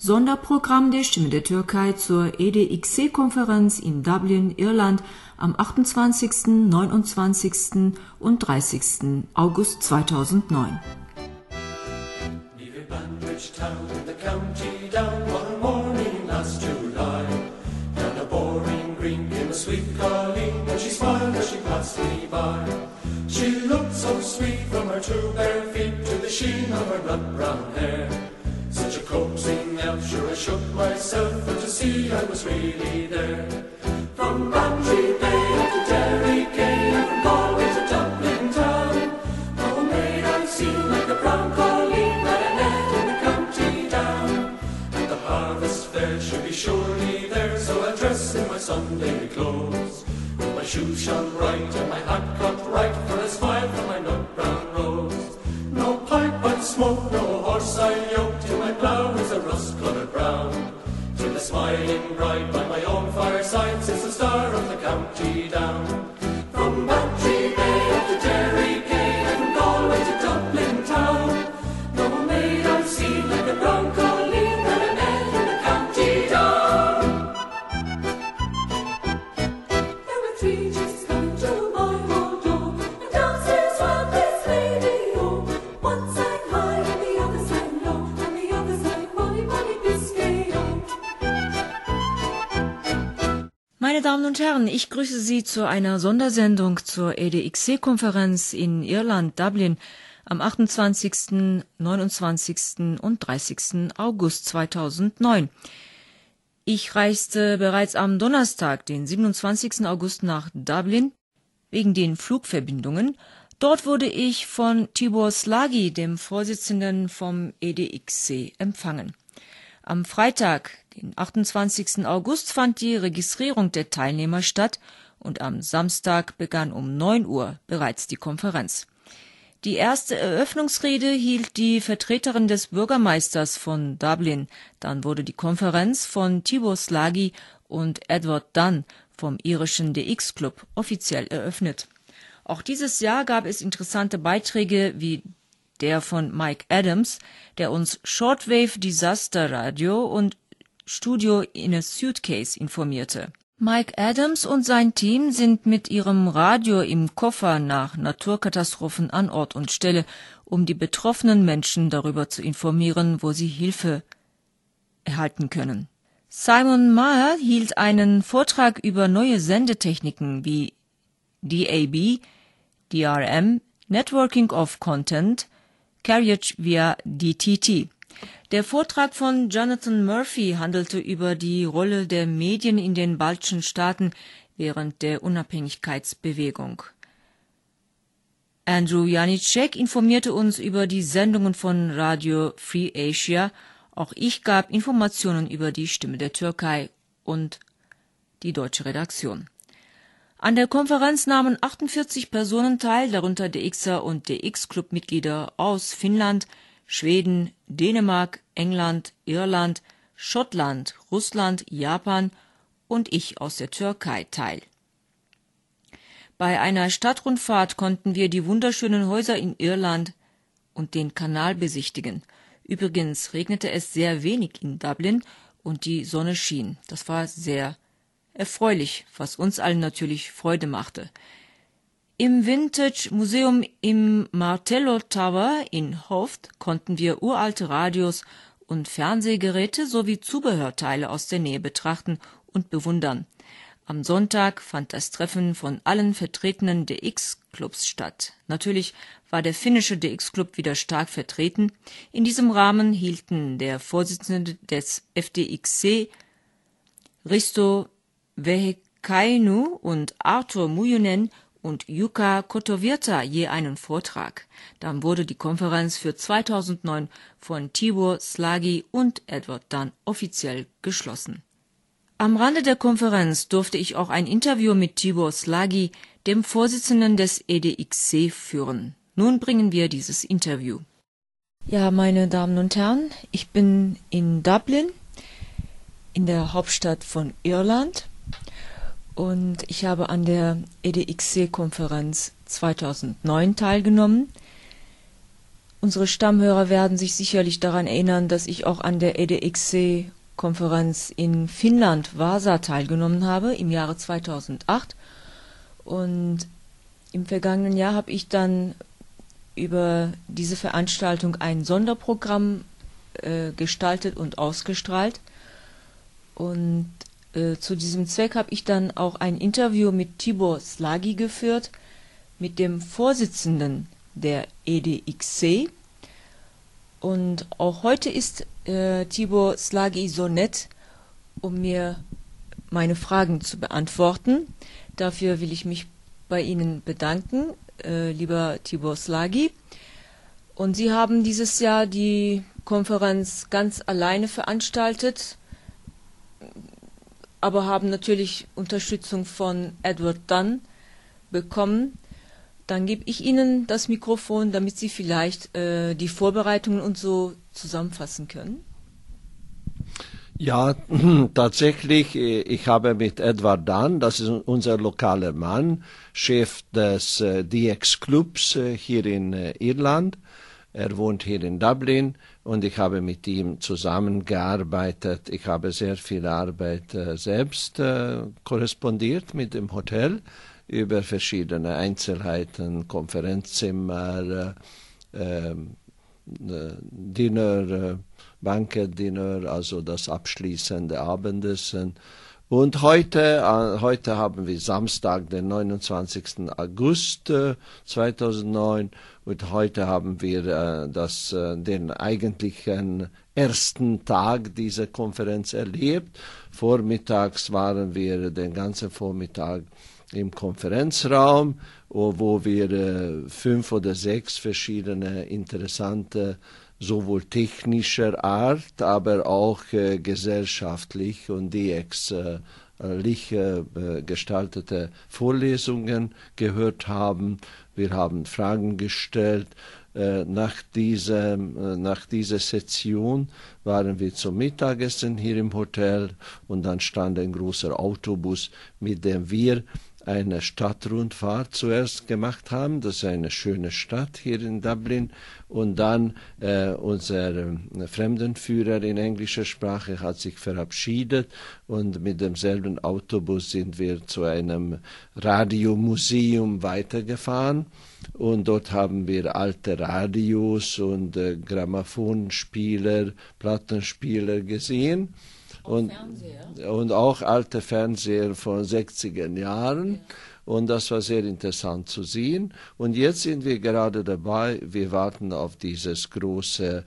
Sonderprogramm der Stimme der Türkei zur EDXC-Konferenz in Dublin, Irland am 28., 29. und 30. August 2009. She looked so sweet from her two bare feet to the sheen of her nut brown hair. Such a coaxing elf, sure I shook myself for to see I was really there. From Bantry Bay to Derry Quay, from Galway to Dublin town, no maid I've seen like the brown colleen that I met in the county down. And the harvest fair should be surely there, so I'll dress in my Sunday clothes. With my shoes shone bright and my hat cut right for a smile from my nut brown rose. No pipe I'd smoke, no horse I yoked, till my plough is a rust-coloured brown. Till the smiling bride by my own fireside sits the star of the county down. From Bantry Bay to Derry Quay, from Galway to Dublin town, no maid I've seen like the brown colleen that I met in the county down. There were three gypsies coming to my hall door, and downstairs swam this lady, oh. One sang high and the other sang low, and the other sang Molly, Molly Biscay, oh. Meine Damen und Herren, ich grüße Sie zu einer Sondersendung zur EDXC-Konferenz in Irland, Dublin, am 28., 29. und 30. August 2009. Ich reiste bereits am Donnerstag, den 27. August, nach Dublin wegen den Flugverbindungen. Dort wurde ich von Tibor Szlagi, dem Vorsitzenden vom EDXC, empfangen. Am Freitag, den 28. August, fand die Registrierung der Teilnehmer statt und am Samstag begann um 9 Uhr bereits die Konferenz. Die erste Eröffnungsrede hielt die Vertreterin des Bürgermeisters von Dublin. Dann wurde die Konferenz von Tibor Szlagi und Edward Dunn vom irischen DX-Club offiziell eröffnet. Auch dieses Jahr gab es interessante Beiträge wie der von Mike Adams, der uns Shortwave Disaster Radio und Studio in a Suitcase informierte. Mike Adams und sein Team sind mit ihrem Radio im Koffer nach Naturkatastrophen an Ort und Stelle, um die betroffenen Menschen darüber zu informieren, wo sie Hilfe erhalten können. Simon Maher hielt einen Vortrag über neue Sendetechniken wie DAB, DRM, Networking of Content, Carriage via DTT. Der Vortrag von Jonathan Murphy handelte über die Rolle der Medien in den baltischen Staaten während der Unabhängigkeitsbewegung. Andrew Janicek informierte uns über die Sendungen von Radio Free Asia. Auch ich gab Informationen über die Stimme der Türkei und die deutsche Redaktion. An der Konferenz nahmen 48 Personen teil, darunter DXer und DX-Club-Mitglieder aus Finnland, Schweden, Dänemark, England, Irland, Schottland, Russland, Japan und ich aus der Türkei teil. Bei einer Stadtrundfahrt konnten wir die wunderschönen Häuser in Irland und den Kanal besichtigen. Übrigens regnete es sehr wenig in Dublin und die Sonne schien. Das war sehr erfreulich, was uns allen natürlich Freude machte. Im Vintage Museum im Martello Tower in Hoft konnten wir uralte Radios und Fernsehgeräte sowie Zubehörteile aus der Nähe betrachten und bewundern. Am Sonntag fand das Treffen von allen vertretenen DX-Clubs statt. Natürlich war der finnische DX-Club wieder stark vertreten. In diesem Rahmen hielten der Vorsitzende des FDXC, Risto Vehekainu, und Arthur Mujonen und Jukka Kotovirta je einen Vortrag. Dann wurde die Konferenz für 2009 von Tibor Szlagi und Edward Dunn offiziell geschlossen. Am Rande der Konferenz durfte ich auch ein Interview mit Tibor Szlagi, dem Vorsitzenden des EDXC, führen. Nun bringen wir dieses Interview. Ja, meine Damen und Herren, ich bin in Dublin, in der Hauptstadt von Irland, und ich habe an der EDXC-Konferenz 2009 teilgenommen. Unsere Stammhörer werden sich sicherlich daran erinnern, dass ich auch an der EDXC-Konferenz in Finnland, Vasa, teilgenommen habe im Jahre 2008. Und im vergangenen Jahr habe ich dann über diese Veranstaltung ein Sonderprogramm gestaltet und ausgestrahlt. Und zu diesem Zweck habe ich dann auch ein Interview mit Tibor Slagi geführt, mit dem Vorsitzenden der EDXC. Und auch heute ist Tibor Slagi so nett, um mir meine Fragen zu beantworten. Dafür will ich mich bei Ihnen bedanken, lieber Tibor Slagi. Und Sie haben dieses Jahr die Konferenz ganz alleine veranstaltet, aber haben natürlich Unterstützung von Edward Dunn bekommen. Dann gebe ich Ihnen das Mikrofon, damit Sie vielleicht die Vorbereitungen und so zusammenfassen können. Ja, tatsächlich, ich habe mit Edward Dunn, das ist unser lokaler Mann, Chef des DX-Clubs hier in Irland. Er wohnt hier in Dublin und ich habe mit ihm zusammengearbeitet. Ich habe sehr viel Arbeit selbst korrespondiert mit dem Hotel über verschiedene Einzelheiten, Konferenzzimmer, Dinner, Banquet-Dinner, also das abschließende Abendessen. Und heute haben wir Samstag, den 29. August 2009, und heute haben wir den eigentlichen ersten Tag dieser Konferenz erlebt. Vormittags waren wir den ganzen Vormittag im Konferenzraum, wo wir 5 oder 6 verschiedene interessante, sowohl technischer Art, aber auch gesellschaftlich und DX-lich gestaltete Vorlesungen gehört haben. Wir haben Fragen gestellt. Nach dieser Session waren wir zum Mittagessen hier im Hotel und dann stand ein großer Autobus, mit dem wir eine Stadtrundfahrt zuerst gemacht haben. Das ist eine schöne Stadt hier in Dublin. Und dann unser Fremdenführer in englischer Sprache hat sich verabschiedet und mit demselben Autobus sind wir zu einem Radiomuseum weitergefahren. Und dort haben wir alte Radios und Grammophonspieler, Plattenspieler gesehen. Und auch alte Fernseher von 60er Jahren. Ja. Und das war sehr interessant zu sehen. Und jetzt sind wir gerade dabei, wir warten auf dieses große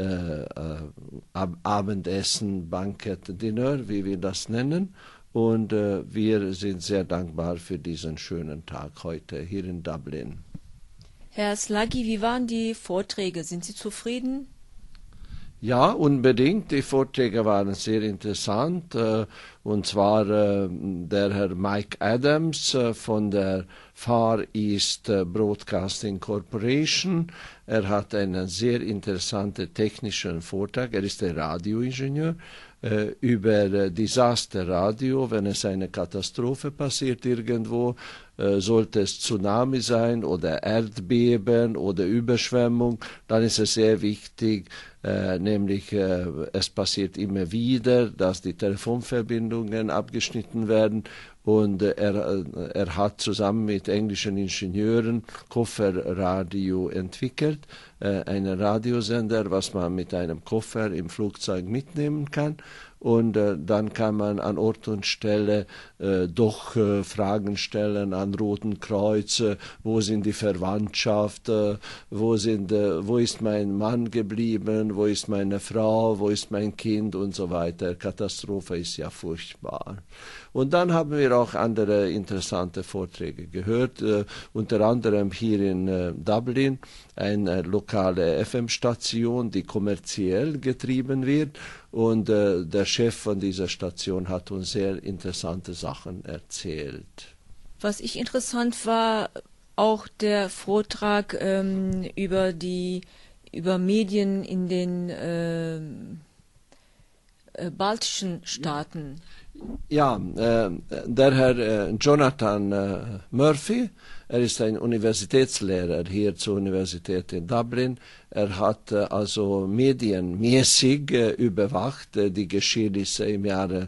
Abendessen, Bankett, Dinner, wie wir das nennen. Und wir sind sehr dankbar für diesen schönen Tag heute hier in Dublin. Herr Slagi, wie waren die Vorträge? Sind Sie zufrieden? Ja, unbedingt. Die Vorträge waren sehr interessant. Und zwar der Herr Mike Adams von der Far East Broadcasting Corporation. Er hat einen sehr interessanten technischen Vortrag. Er ist der Radioingenieur über Disasterradio. Wenn es eine Katastrophe passiert irgendwo, sollte es Tsunami sein oder Erdbeben oder Überschwemmung, dann ist es sehr wichtig, nämlich es passiert immer wieder, dass die Telefonverbindungen abgeschnitten werden. Und er hat zusammen mit englischen Ingenieuren Kofferradio entwickelt, einen Radiosender, was man mit einem Koffer im Flugzeug mitnehmen kann. Und dann kann man an Ort und Stelle Fragen stellen an Roten Kreuz, wo sind die Verwandtschaft, wo ist mein Mann geblieben, wo ist meine Frau, wo ist mein Kind und so weiter. Katastrophe ist ja furchtbar. Und dann haben wir auch andere interessante Vorträge gehört, unter anderem hier in Dublin, eine lokale FM-Station, die kommerziell getrieben wird. Und der Chef von dieser Station hat uns sehr interessante Sachen erzählt. Was ich interessant war, auch der Vortrag über Medien in den baltischen Staaten. Ja, der Herr Jonathan Murphy, er ist ein Universitätslehrer hier zur Universität in Dublin. Er hat also medienmäßig überwacht die Geschehnisse im Jahre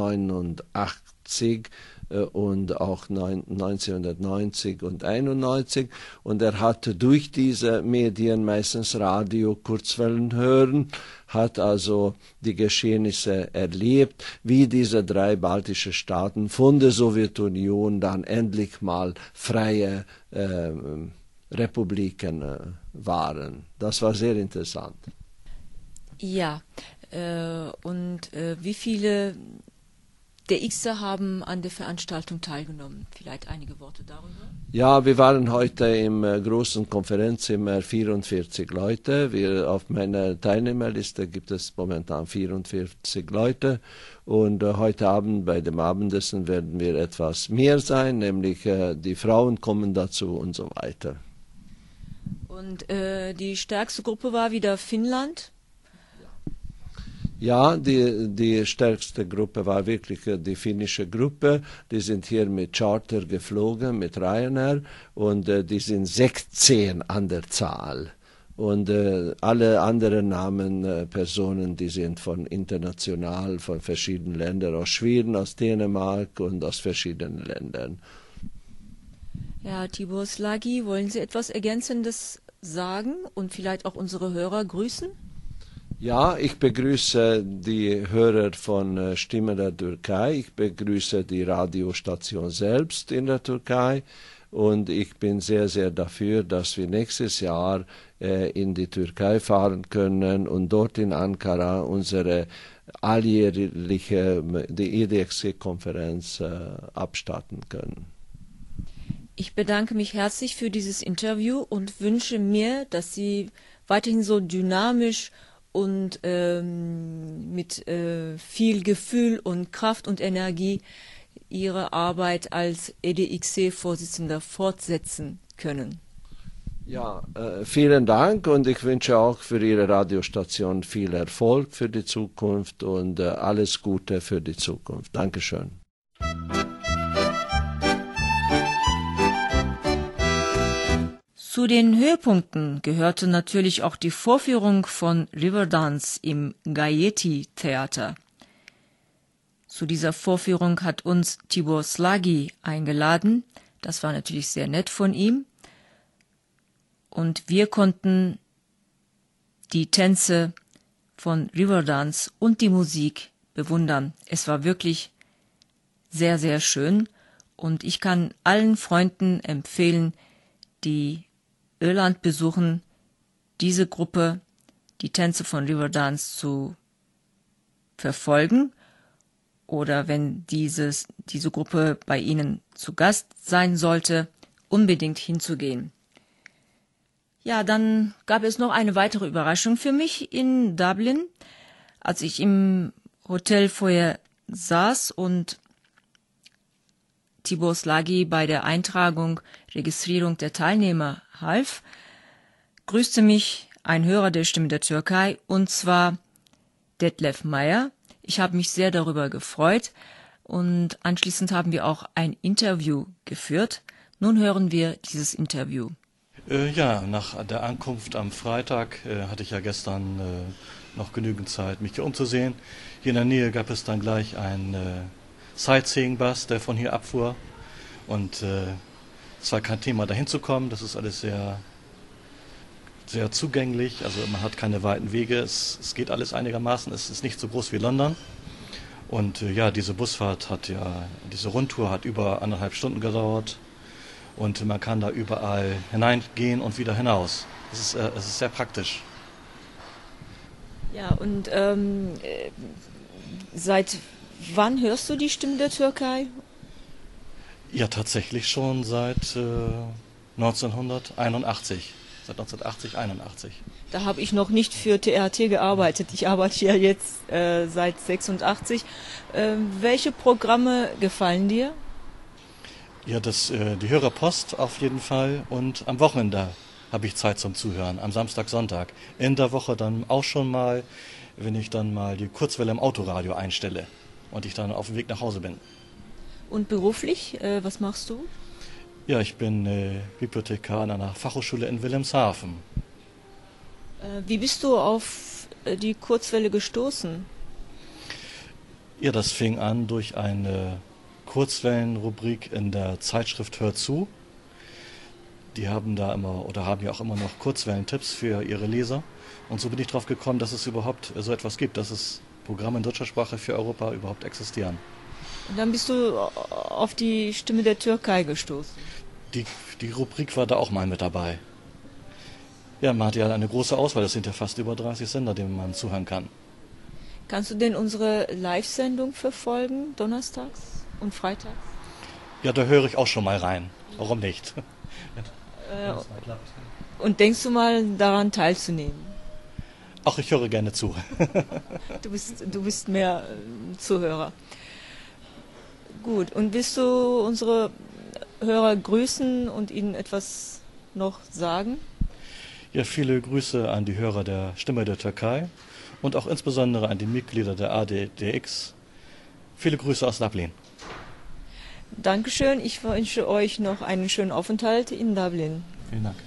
89 und auch 1990 und 91, und er hat durch diese Medien, meistens Radio, Kurzwellen hören, hat also die Geschehnisse erlebt, wie diese 3 baltischen Staaten von der Sowjetunion dann endlich mal freie Republiken waren. Das war sehr interessant. Ja, und wie viele der Xer haben an der Veranstaltung teilgenommen? Vielleicht einige Worte darüber? Ja, wir waren heute im großen Konferenzzimmer 44 Leute. Auf meiner Teilnehmerliste gibt es momentan 44 Leute. Und heute Abend bei dem Abendessen werden wir etwas mehr sein, nämlich die Frauen kommen dazu und so weiter. Und die stärkste Gruppe war wieder Finnland? Ja, die stärkste Gruppe war wirklich die finnische Gruppe. Die sind hier mit Charter geflogen, mit Ryanair, und die sind 16 an der Zahl. Und alle anderen Namen, Personen, die sind von international, von verschiedenen Ländern, aus Schweden, aus Dänemark und aus verschiedenen Ländern. Ja, Tibor Szilagyi, wollen Sie etwas Ergänzendes sagen und vielleicht auch unsere Hörer grüßen? Ja, ich begrüße die Hörer von Stimme der Türkei, ich begrüße die Radiostation selbst in der Türkei, und ich bin sehr, sehr dafür, dass wir nächstes Jahr in die Türkei fahren können und dort in Ankara unsere alljährliche, die EDXC-Konferenz abstatten können. Ich bedanke mich herzlich für dieses Interview und wünsche mir, dass Sie weiterhin so dynamisch und mit viel Gefühl und Kraft und Energie Ihre Arbeit als EDXC-Vorsitzender fortsetzen können. Ja, vielen Dank, und ich wünsche auch für Ihre Radiostation viel Erfolg für die Zukunft und alles Gute für die Zukunft. Dankeschön. Zu den Höhepunkten gehörte natürlich auch die Vorführung von Riverdance im Gaiety Theater. Zu dieser Vorführung hat uns Tibor Szilagyi eingeladen. Das war natürlich sehr nett von ihm. Und wir konnten die Tänze von Riverdance und die Musik bewundern. Es war wirklich sehr, sehr schön. Und ich kann allen Freunden empfehlen, die Irland besuchen, diese Gruppe, die Tänze von Riverdance zu verfolgen, oder wenn diese Gruppe bei Ihnen zu Gast sein sollte, unbedingt hinzugehen. Ja, dann gab es noch eine weitere Überraschung für mich in Dublin, als ich im Hotel vorher saß und Tibor Szilagyi bei der Eintragung, Registrierung der Teilnehmer half, grüßte mich ein Hörer der Stimme der Türkei, und zwar Detlef Meyer. Ich habe mich sehr darüber gefreut, und anschließend haben wir auch ein Interview geführt. Nun hören wir dieses Interview. Ja, nach der Ankunft am Freitag hatte ich ja gestern noch genügend Zeit, mich hier umzusehen. Hier in der Nähe gab es dann gleich einen Sightseeing-Bus, der von hier abfuhr. Und es war kein Thema, dahin zu kommen. Das ist alles sehr, sehr zugänglich. Also man hat keine weiten Wege. Es geht alles einigermaßen. Es ist nicht so groß wie London. Und ja, diese diese Rundtour hat über 1,5 Stunden gedauert. Und man kann da überall hineingehen und wieder hinaus. Es ist sehr praktisch. Ja, und seit wann hörst du die Stimme der Türkei? Ja, tatsächlich schon seit 1981. Seit 1980, 81. Da habe ich noch nicht für TRT gearbeitet. Ich arbeite ja jetzt seit 86. Welche Programme gefallen dir? Ja, die Hörerpost auf jeden Fall, und am Wochenende habe ich Zeit zum Zuhören, am Samstag, Sonntag. In der Woche dann auch schon mal, wenn ich dann mal die Kurzwelle im Autoradio einstelle. und ich dann auf dem Weg nach Hause bin. Und beruflich, was machst du? Ja, ich bin Bibliothekar an einer Fachhochschule in Wilhelmshaven. Wie bist du auf die Kurzwelle gestoßen? Ja, das fing an durch eine Kurzwellenrubrik in der Zeitschrift Hör zu. Die haben da immer oder haben ja auch immer noch Kurzwellentipps für ihre Leser. Und so bin ich drauf gekommen, dass es überhaupt so etwas gibt, dass es Programme in deutscher Sprache für Europa überhaupt existieren. Und dann bist du auf die Stimme der Türkei gestoßen. Die Rubrik war da auch mal mit dabei. Ja, man hat ja eine große Auswahl, das sind ja fast über 30 Sender, denen man zuhören kann. Kannst du denn unsere Live-Sendung verfolgen, donnerstags und freitags? Ja, da höre ich auch schon mal rein. Warum nicht? Und denkst du mal daran teilzunehmen? Ach, ich höre gerne zu. Du bist mehr Zuhörer. Gut, und willst du unsere Hörer grüßen und ihnen etwas noch sagen? Ja, viele Grüße an die Hörer der Stimme der Türkei und auch insbesondere an die Mitglieder der ADDX. Viele Grüße aus Dublin. Dankeschön, ich wünsche euch noch einen schönen Aufenthalt in Dublin. Vielen Dank.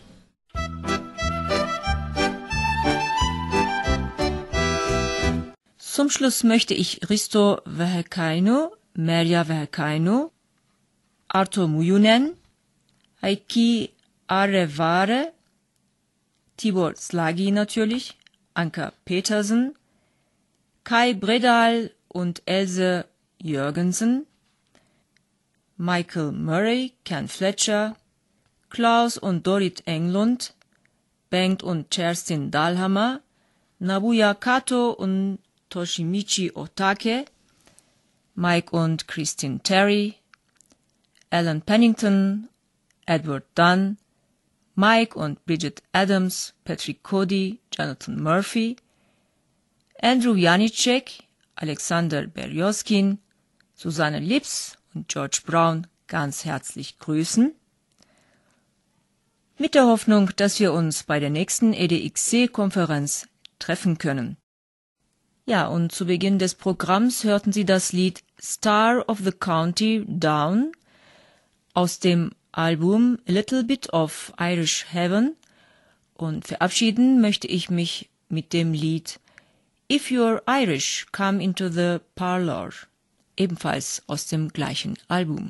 Zum Schluss möchte ich Risto Vehekainu, Merya Vehekainu, Arto Muyunen, Heiki Arevare, Tibor Slagi natürlich, Anka Petersen, Kai Bredal und Else Jürgensen, Michael Murray, Ken Fletcher, Klaus und Dorit Englund, Bengt und Kerstin Dahlhammer, Nabuya Kato und Toshimichi Otake, Mike und Christine Terry, Alan Pennington, Edward Dunn, Mike und Bridget Adams, Patrick Cody, Jonathan Murphy, Andrew Janicek, Alexander Berjoskin, Susanne Lips und George Brown ganz herzlich grüßen. Mit der Hoffnung, dass wir uns bei der nächsten EDXC-Konferenz treffen können. Ja, und zu Beginn des Programms hörten Sie das Lied Star of the County Down aus dem Album A Little Bit of Irish Heaven, und verabschieden möchte ich mich mit dem Lied If You're Irish, Come into the Parlor, ebenfalls aus dem gleichen Album.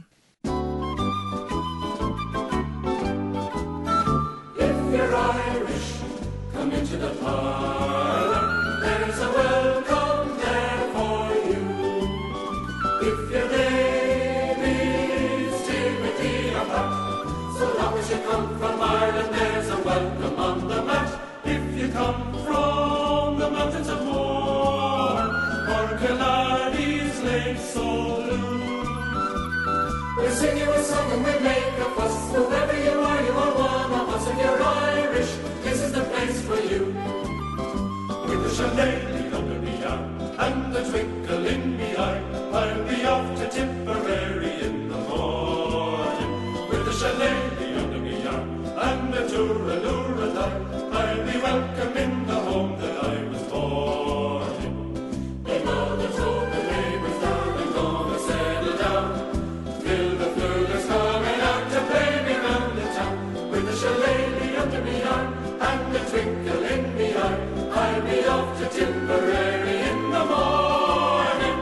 If you're Irish, come into the parlor. There's a welcome there for you. If your name is Timothy or Pat, so long as you come from Ireland, there's a welcome on the mat. If you come from the mountains of Moore, or Killarney's Lake Saloon, we'll sing you a song and we'll make a fuss. Whoever you are one of us. If you're Irish, this is the place for you. With the shillelagh under me arm and the twinkle in me eye, I'll be off to Tipperary in the morning. With the shillelagh under me arm and the tooralooralai, I'll be welcome in the home that I was born in. My mother told the neighbours down and gonna settle down, till the flugers coming out to play me round the town. With the shillelagh under me arm and the twinkle in me eye, I'll be off to Tipperary in the morning.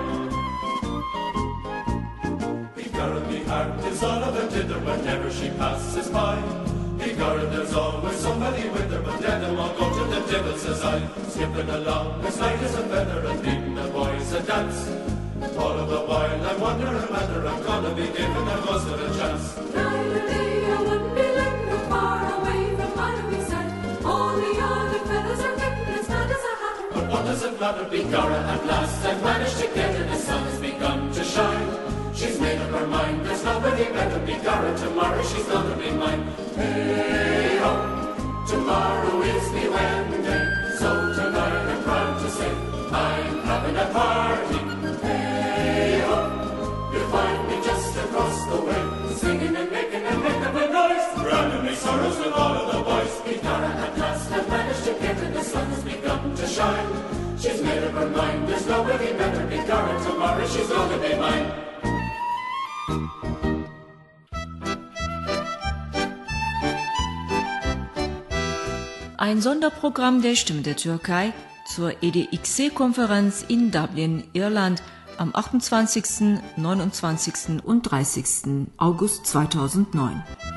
Begorra, me heart is all of a dither whenever she passes by. Begorra, there's always somebody with her, but let them all go to the devil, says I. Skipping along as light as a feather and leading the boys a dance. All of the while I'm wondering whether I'm gonna be given a ghost of a chance. Night or day, I wouldn't be living far away from Ireland's side. All the other fellas are getting as mad as a hatter. But what does it matter, Begorra, at last I've managed to get her, the sun's begun to shine. She's made up her mind, there's nobody better, Begorra, tomorrow she's gonna be mine. Hey ho, tomorrow is me wedding day, so tonight I'm proud to say I'm having a party. Hey ho, you'll find me just across the way, singing and making a heck of a noise, drowning me sorrows with all of the boys. Begorra, at last I've managed to get her, the sun has begun to shine. She's made up her mind, there's nobody better, cigar and tomorrow she's gonna be mine. Ein Sonderprogramm der Stimme der Türkei zur EDXC-Konferenz in Dublin, Irland am 28., 29. und 30. August 2009.